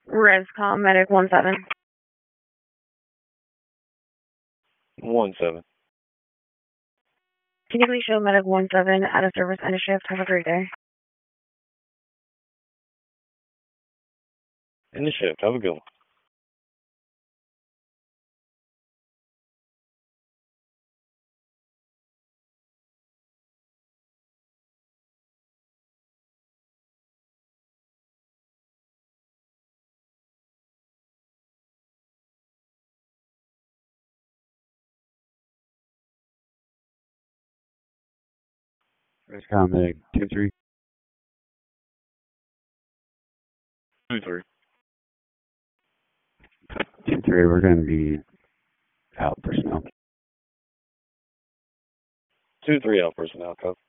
Rescom Medic 17. 17. Can you please show Medic 17 out of service and a shift? Have a great day. In the shift. Have a good one. Rescom Medic 2-3. 2-3. 2-3, we're going to be out personnel. 2-3 out personnel, code.